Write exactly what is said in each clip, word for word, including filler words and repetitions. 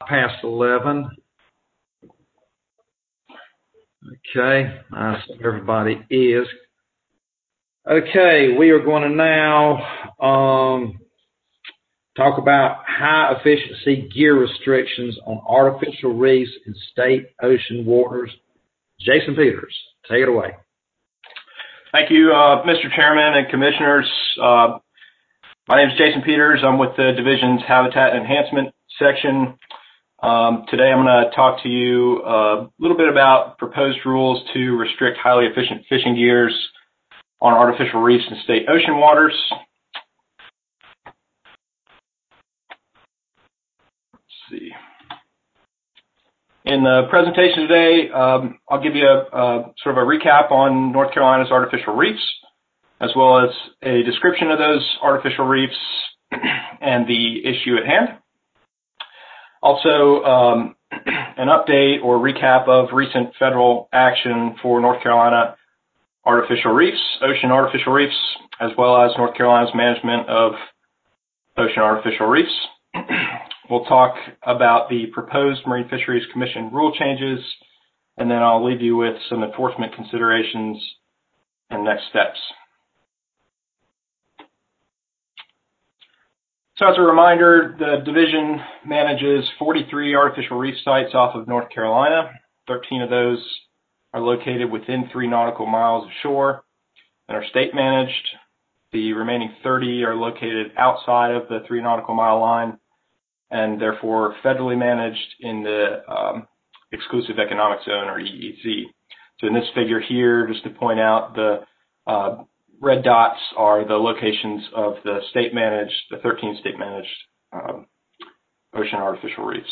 past eleven. Okay, I assume everybody is. Okay, we are going to now um, talk about high efficiency gear restrictions on artificial reefs in state ocean waters. Jason Peters, take it away. Thank you, uh, Mister Chairman and Commissioners. Uh, my name is Jason Peters. I'm with the Division's Habitat Enhancement section. Um, today I'm going to talk to you uh, a little bit about proposed rules to restrict highly efficient fishing gears on artificial reefs in state ocean waters. Let's see. In the presentation today, um, I'll give you a, a sort of a recap on North Carolina's artificial reefs, as well as a description of those artificial reefs and the issue at hand. Also, um, an update or recap of recent federal action for North Carolina artificial reefs, ocean artificial reefs, as well as North Carolina's management of ocean artificial reefs. We'll talk about the proposed Marine Fisheries Commission rule changes, and then I'll leave you with some enforcement considerations and next steps. So as a reminder, the division manages forty-three artificial reef sites off of North Carolina. thirteen of those are located within three nautical miles of shore and are state managed. The remaining thirty are located outside of the three nautical mile line and therefore federally managed in the um, exclusive economic zone, or E E Z. So in this figure here, just to point out, the uh, red dots are the locations of the state managed, the thirteen state managed um, ocean artificial reefs.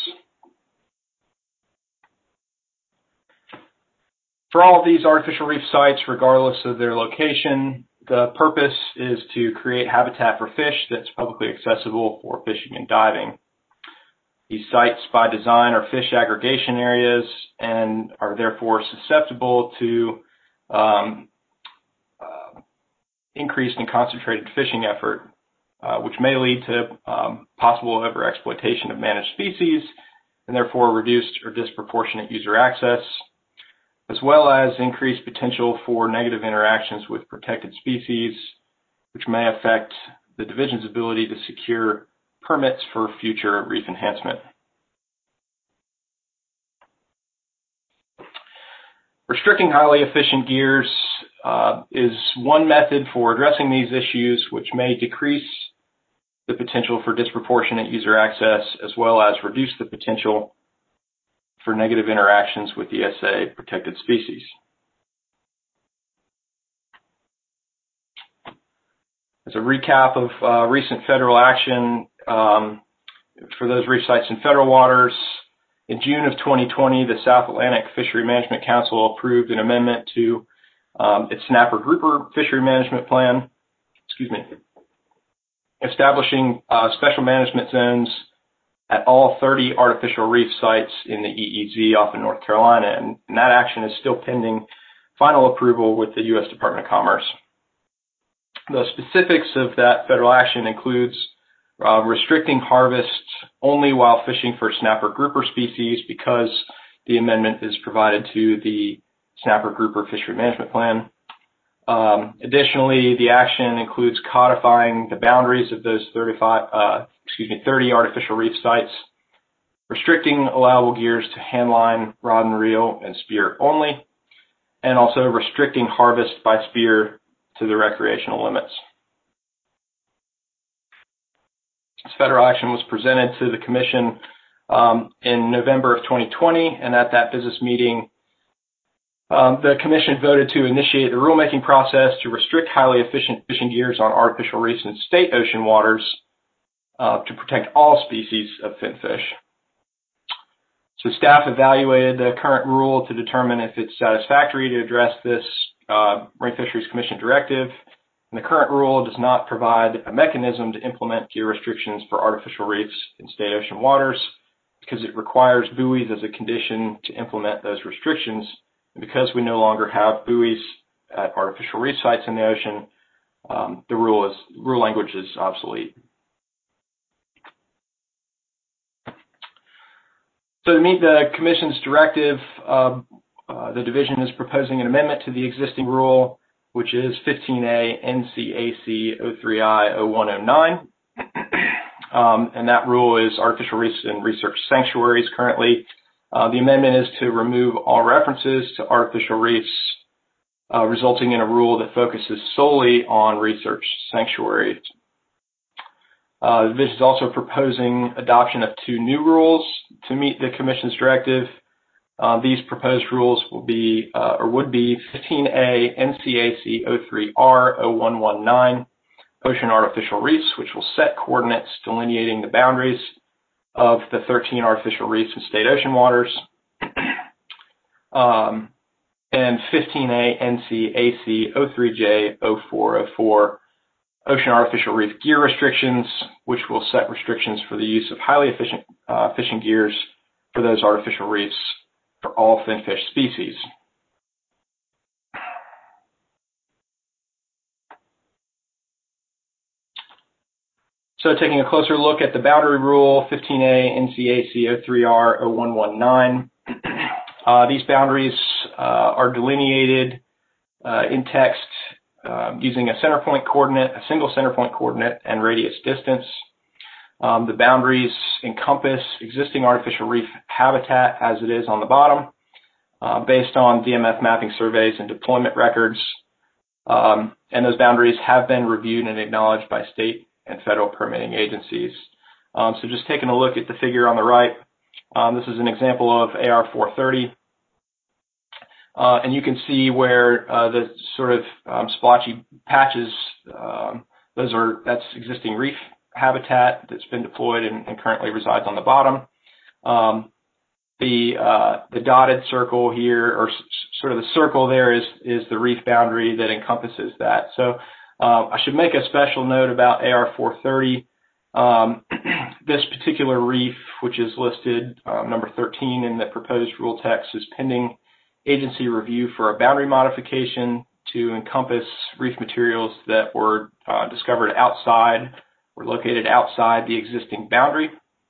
For all of these artificial reef sites, regardless of their location, the purpose is to create habitat for fish that's publicly accessible for fishing and diving. These sites, by design, are fish aggregation areas and are therefore susceptible to um, uh, increased and concentrated fishing effort, uh, which may lead to um, possible overexploitation of managed species and therefore reduced or disproportionate user access, as well as increased potential for negative interactions with protected species, which may affect the division's ability to secure permits for future reef enhancement. Restricting highly efficient gears uh, is one method for addressing these issues, which may decrease the potential for disproportionate user access, as well as reduce the potential for negative interactions with E S A protected species. As a recap of uh, recent federal action um, for those reef sites in federal waters, in June of twenty twenty, the South Atlantic Fishery Management Council approved an amendment to um, its snapper grouper fishery management plan, excuse me, establishing uh, special management zones at all thirty artificial reef sites in the E E Z off of North Carolina, and, and that action is still pending final approval with the U S Department of Commerce. The specifics of that federal action includes uh, restricting harvests only while fishing for snapper grouper species, because the amendment is provided to the snapper grouper fishery management plan. Um, additionally, the action includes codifying the boundaries of those thirty-five, uh, excuse me, thirty artificial reef sites, restricting allowable gears to handline, rod and reel, and spear only, and also restricting harvest by spear to the recreational limits. This federal action was presented to the Commission um, in November of twenty twenty, and at that business meeting, um, the Commission voted to initiate the rulemaking process to restrict highly efficient fishing gears on artificial reefs in state ocean waters uh, to protect all species of finfish. So staff evaluated the current rule to determine if it's satisfactory to address this uh, Marine Fisheries Commission directive. And the current rule does not provide a mechanism to implement gear restrictions for artificial reefs in state ocean waters, because it requires buoys as a condition to implement those restrictions. And because we no longer have buoys at artificial reef sites in the ocean, um, the rule is rule language is obsolete. So to meet the Commission's directive, uh, uh, the division is proposing an amendment to the existing rule, which is fifteen A N C A C oh three I oh one oh nine. Um, and that rule is artificial reefs and research sanctuaries currently. Uh, the amendment is to remove all references to artificial reefs, uh, resulting in a rule that focuses solely on research sanctuaries. Uh, the division is also proposing adoption of two new rules to meet the Commission's directive. Uh, these proposed rules will be, uh, or would be fifteen A N C A C oh three R oh one one nine, Ocean Artificial Reefs, which will set coordinates delineating the boundaries of the thirteen artificial reefs in state ocean waters, um, and fifteen A N C A C oh three J oh four oh four, Ocean Artificial Reef Gear Restrictions, which will set restrictions for the use of highly efficient uh, fishing gears for those artificial reefs for all finfish species. So taking a closer look at the boundary rule, fifteen A N C A C oh three R oh one one nine, uh, these boundaries uh, are delineated uh, in text um, using a center point coordinate, a single center point coordinate, and radius distance. Um, the boundaries encompass existing artificial reef habitat as it is on the bottom, uh, based on D M F mapping surveys and deployment records. Um, and those boundaries have been reviewed and acknowledged by state and federal permitting agencies. Um, so just taking a look at the figure on the right, um, this is an example of A R four thirty. Uh, and you can see where uh, the sort of um, splotchy patches, um, those are, that's existing reef habitat that's been deployed and, and currently resides on the bottom. Um, the, uh, the dotted circle here, or s sort of the circle there, is, is the reef boundary that encompasses that. So uh, I should make a special note about A R four thirty. Um, this particular reef, which is listed um, number thirteen in the proposed rule text, is pending agency review for a boundary modification to encompass reef materials that were uh, discovered outside, were located outside the existing boundary.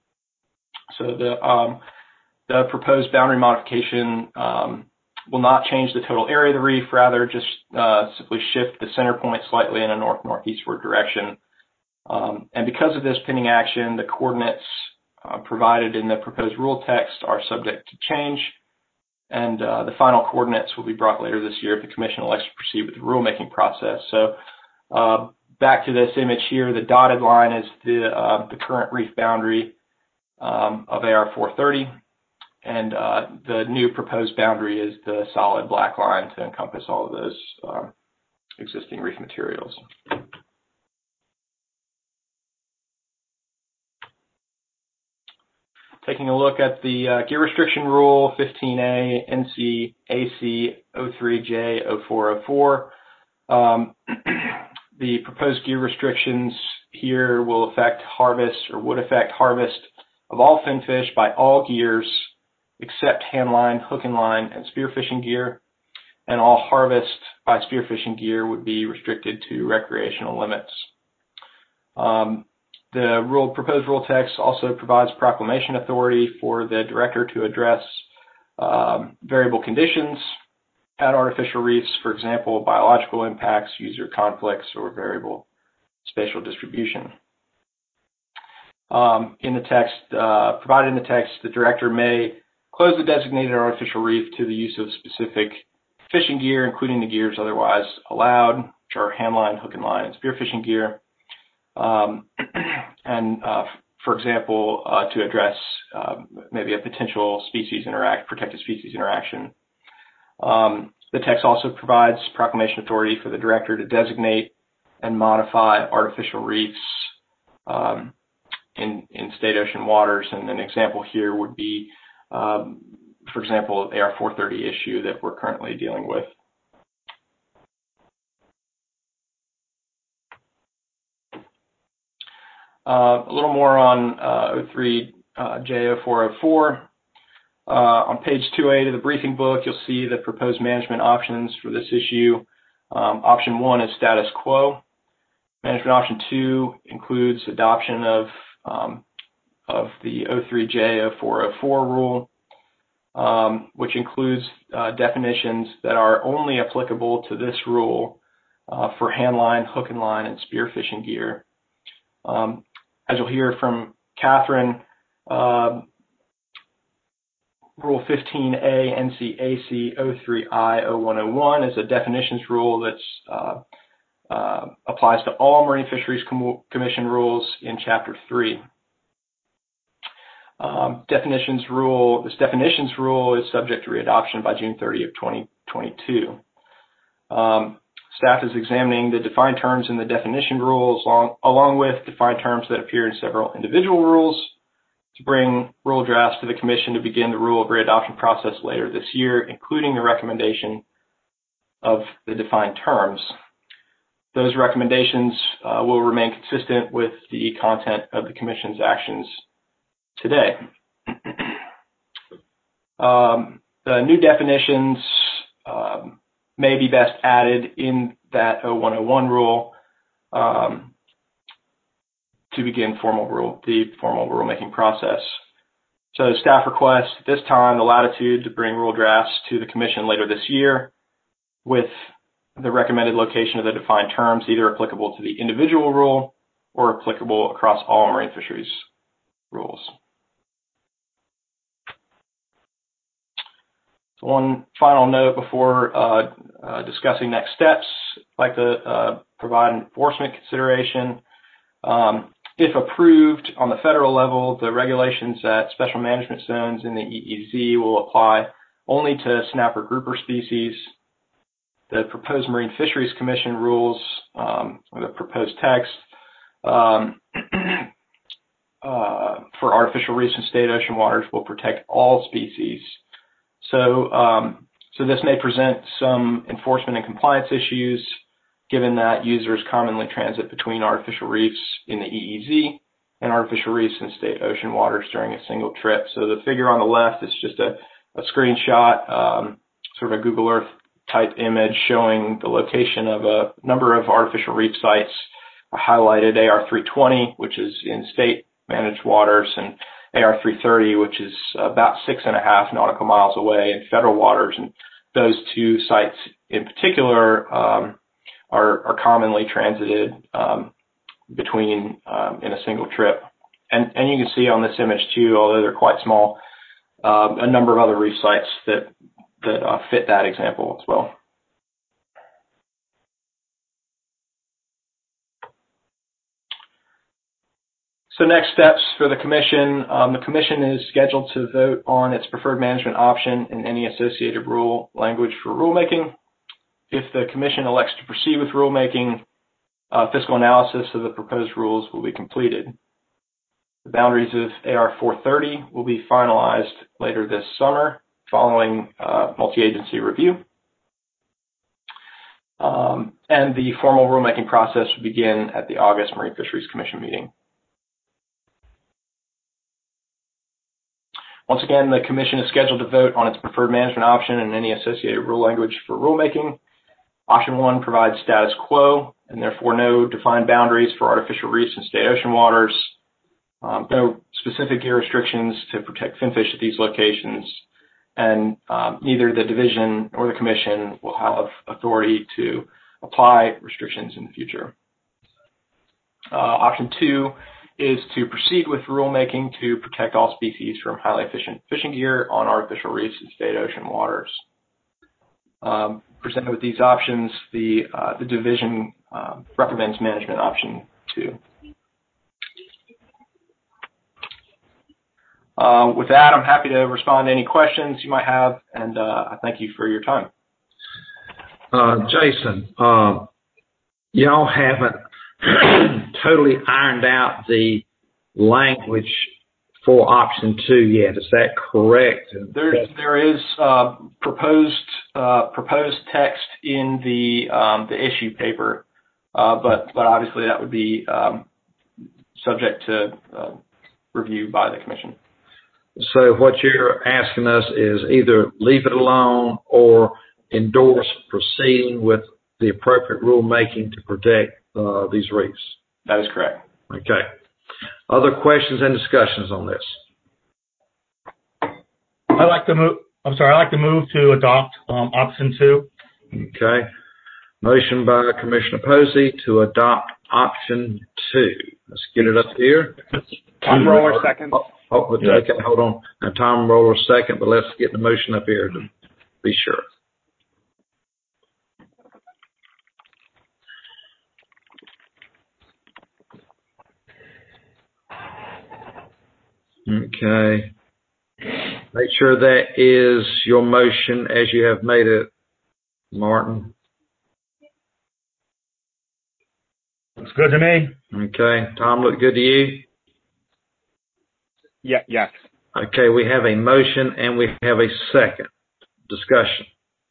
So the, um, the proposed boundary modification um, will not change the total area of the reef, rather just uh, simply shift the center point slightly in a north-northeastward direction. Um, and because of this pending action, the coordinates uh, provided in the proposed rule text are subject to change, and uh, the final coordinates will be brought later this year if the Commission elects to proceed with the rulemaking process. So uh, back to this image here, the dotted line is the, uh, the current reef boundary um, of A R four thirty, and uh, the new proposed boundary is the solid black line to encompass all of those uh, existing reef materials. Taking a look at the uh, gear restriction rule, fifteen A N C A C oh three J oh four oh four. Um, the proposed gear restrictions here will affect harvest, or would affect harvest of all finfish by all gears except handline, hook and line, and spearfishing gear. And all harvest by spearfishing gear would be restricted to recreational limits. Um, The rule, proposed rule text also provides proclamation authority for the director to address um, variable conditions at artificial reefs, for example, biological impacts, user conflicts, or variable spatial distribution. Um, in the text, uh, provided in the text, the director may close the designated artificial reef to the use of specific fishing gear, including the gears otherwise allowed, which are handline, hook and line, and spearfishing gear. Um, and, uh, for example, uh, to address uh, maybe a potential species interact, protected species interaction. Um, the text also provides proclamation authority for the director to designate and modify artificial reefs um, in, in state ocean waters. And an example here would be, um, for example, A R four thirty issue that we're currently dealing with. Uh, a little more on uh, oh three J oh four oh four. Uh, on page two A of the briefing book, you'll see the proposed management options for this issue. Um, option one is status quo. Management option two includes adoption of, um, of the oh three J oh four oh four rule. um, which includes uh, definitions that are only applicable to this rule uh, for handline, hook and line, and spear fishing gear. Um, as you'll hear from Catherine, uh, Rule fifteen A N C A C oh three I oh one oh one is a definitions rule that's uh, uh, applies to all Marine Fisheries Com- Commission rules in Chapter three. Um, definitions rule, this definitions rule is subject to readoption by June thirtieth, twenty twenty-two. Um, staff is examining the defined terms in the definition rules along, along with defined terms that appear in several individual rules to bring rule drafts to the Commission to begin the rule of readoption process later this year, including the recommendation of the defined terms. Those recommendations uh, will remain consistent with the content of the Commission's actions today. um, the new definitions um, may be best added in that oh one oh one rule um, to begin formal rule, the formal rulemaking process. So staff requests at this time the latitude to bring rule drafts to the Commission later this year with the recommended location of the defined terms either applicable to the individual rule or applicable across all marine fisheries rules. So one final note before uh, uh, discussing next steps, I'd like to uh, provide enforcement consideration. Um, If approved on the federal level, the regulations at special management zones in the E E Z will apply only to snapper grouper species. The proposed Marine Fisheries Commission rules, um, or the proposed text, um, uh, for artificial reefs and state ocean waters will protect all species. So, um, so this may present some enforcement and compliance issues, given that users commonly transit between artificial reefs in the E E Z and artificial reefs in state ocean waters during a single trip. So the figure on the left is just a, a screenshot, um, sort of a Google Earth type image showing the location of a number of artificial reef sites. I highlighted A R three twenty, which is in state managed waters, and A R three thirty, which is about six and a half nautical miles away in federal waters. And those two sites in particular, um, Are, are commonly transited um, between um, in a single trip. And, and you can see on this image too, although they're quite small, um, a number of other reef sites that, that uh, fit that example as well. So next steps for the Commission. Um, the Commission is scheduled to vote on its preferred management option and any associated rule language for rulemaking. If the Commission elects to proceed with rulemaking, uh, fiscal analysis of the proposed rules will be completed. The boundaries of A R four thirty will be finalized later this summer following uh, multi-agency review. Um, and the formal rulemaking process will begin at the August Marine Fisheries Commission meeting. Once again, the Commission is scheduled to vote on its preferred management option and any associated rule language for rulemaking. Option one provides status quo and therefore no defined boundaries for artificial reefs and state ocean waters, um, no specific gear restrictions to protect finfish at these locations, and um, neither the division nor the Commission will have authority to apply restrictions in the future. Uh, option two is to proceed with rulemaking to protect all species from highly efficient fishing gear on artificial reefs and state ocean waters. Um, presented with these options, the, uh, the division uh, recommends management option two. Uh, with that, I'm happy to respond to any questions you might have, and uh, I thank you for your time. Uh, Jason, uh, y'all haven't totally ironed out the language for option two yet. Is that correct? There, there is uh, proposed uh, proposed text in the um, the issue paper, uh, but but obviously that would be um, subject to uh, review by the Commission. So what you're asking us is either leave it alone or endorse proceeding with the appropriate rulemaking to protect uh, these reefs. That is correct. Okay. Other questions and discussions on this? I like to move. I'm sorry. I like to move to adopt um, option two. Okay. Motion by Commissioner Posey to adopt option two. Let's get it up here. Tom Roller, second. Oh, oh, okay, hold on. Now, Tom Roller, second, but let's get the motion up here to be sure. Okay. Make sure that is your motion as you have made it, Martin. Looks good to me. Okay. Tom, look good to you? Yeah, yes. Okay, we have a motion and we have a second. Discussion.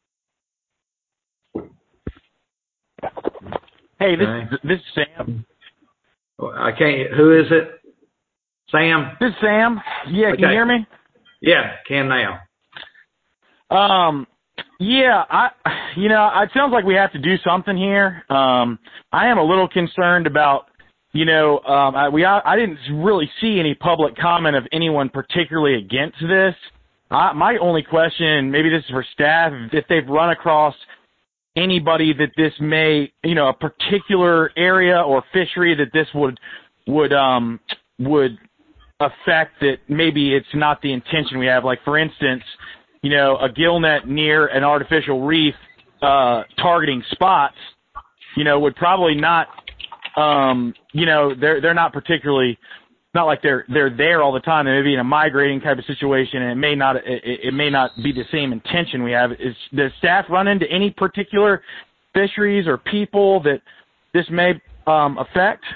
Hey, this, Okay. this is Sam. I can't, who is it? Sam? This is Sam. Yeah, can Okay. you hear me? Yeah, can now. Um, yeah, I, you know, it sounds like we have to do something here. Um, I am a little concerned about, you know, um, I, we, I, I didn't really see any public comment of anyone particularly against this. I, my only question, maybe this is for staff, if they've run across anybody that this may, you know, a particular area or fishery that this would, would, um, would affect, that maybe it's not the intention we have. Like, for instance, you know, a gill net near an artificial reef, uh, targeting spots, you know, would probably not, um, you know, they're, they're not particularly, not like they're, they're there all the time. They may be in a migrating type of situation, and it may not, it, it may not be the same intention we have. Is, does staff run into any particular fisheries or people that this may, um, affect?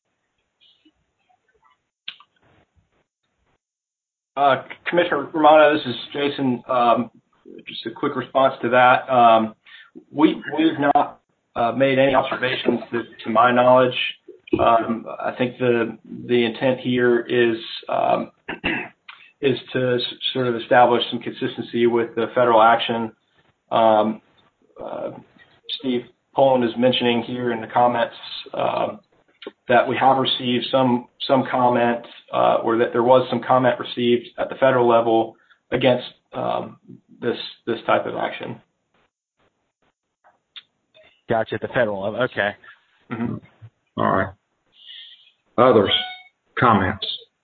Uh, Commissioner Romano, this is Jason. Um, just a quick response to that. Um, we, we've not uh, made any observations that, to my knowledge. Um, I think the the intent here is um, is to s- sort of establish some consistency with the federal action. Um, uh, Steve Poland is mentioning here in the comments uh, that we have received some some comment, uh, or that there was some comment received at the federal level against um, this this type of action. Gotcha, at the federal level. Okay. Mm-hmm. All right. Others? Comments?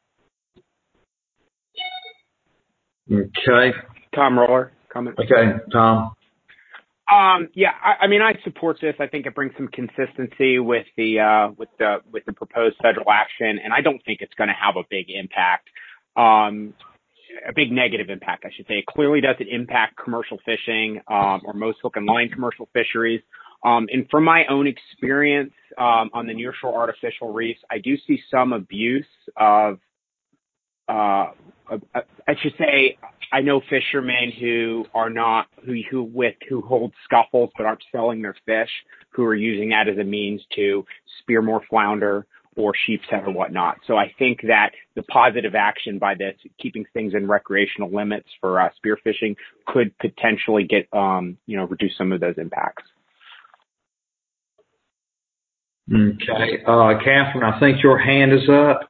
Okay. Tom Roller, comment. Okay, Tom. Um, yeah, I, I mean, I support this. I think it brings some consistency with the uh, with the with the proposed federal action, and I don't think it's going to have a big impact, um, a big negative impact, I should say. It clearly doesn't impact commercial fishing um, or most hook and line commercial fisheries. Um, and from my own experience um, on the nearshore artificial reefs, I do see some abuse of, uh, of, I should say, I know fishermen who are not, who, who with, who hold scuffles but aren't selling their fish, who are using that as a means to spear more flounder or sheepshead or whatnot. So I think that the positive action by this, keeping things in recreational limits for uh, spearfishing, could potentially get, um, you know, reduce some of those impacts. Okay. Uh, Catherine, I think your hand is up.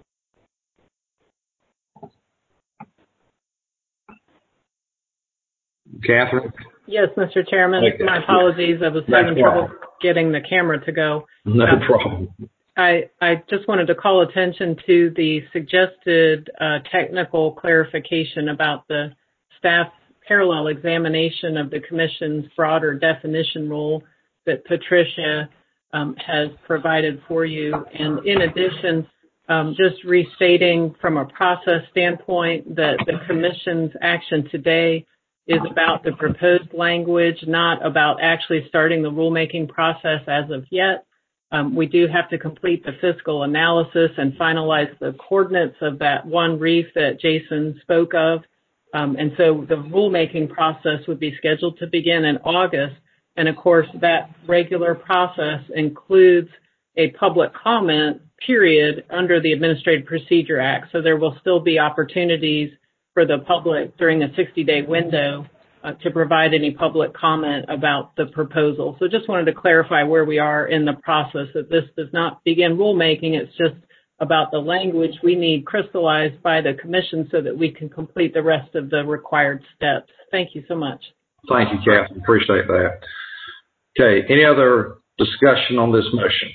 Catherine? Yes, Mister Chairman. Okay. My apologies. I was No having problem. trouble getting the camera to go. No Uh, problem. I, I just wanted to call attention to the suggested uh, technical clarification about the staff parallel examination of the Commission's broader definition rule that Patricia um, has provided for you. And in addition, um, just restating from a process standpoint that the Commission's action today is about the proposed language, not about actually starting the rulemaking process as of yet. Um, we do have to complete the fiscal analysis and finalize the coordinates of that one reef that Jason spoke of. Um, and so the rulemaking process would be scheduled to begin in August. And of course, that regular process includes a public comment period under the Administrative Procedure Act. So there will still be opportunities for the public during a sixty-day window uh, to provide any public comment about the proposal. So just wanted to clarify where we are in the process, that this does not begin rulemaking. It's just about the language we need crystallized by the commission so that we can complete the rest of the required steps. Thank you so much. Thank you, Catherine. Appreciate that. Okay, any other discussion on this motion?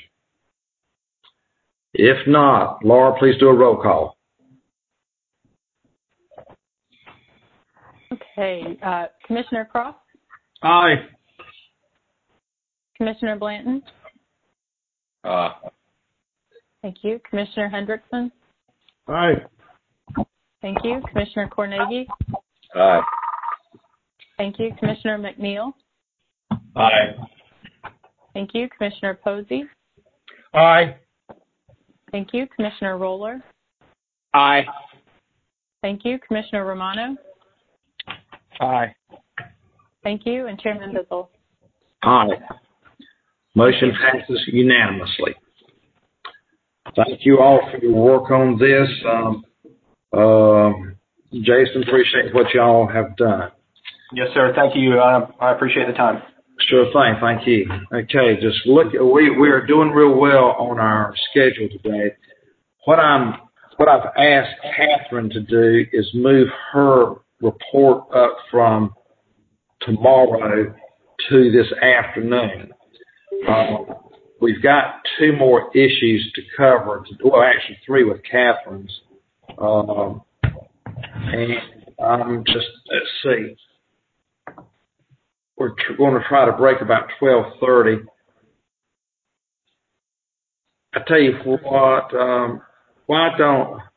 If not, Laura, please do a roll call. Okay, uh, Commissioner Cross? Aye. Commissioner Blanton? Uh, Thank you. Commissioner Hendrickson? Aye. Thank you. Commissioner Cornegie? Aye. Thank you. Commissioner McNeil? Aye. Thank you. Commissioner Posey? Aye. Thank you. Commissioner Roller? Aye. Thank you. Commissioner Romano? Aye. Thank you. And Chairman Bizzle? Aye. Motion passes unanimously. Thank you all for your work on this. Um, uh, Jason, appreciate what y'all have done. yes, sir. Thank you. Uh, I appreciate the time. Sure thing. Thank you. Okay, just look. We we are doing real well on our schedule today. What I'm what I've asked Catherine to do is move her report up from tomorrow to this afternoon. Uh, we've got two more issues to cover. Well, actually three with Catherine's. Um, and I'm just let's see. We're tr- going to try to break about twelve thirty. I tell you what, um, why don't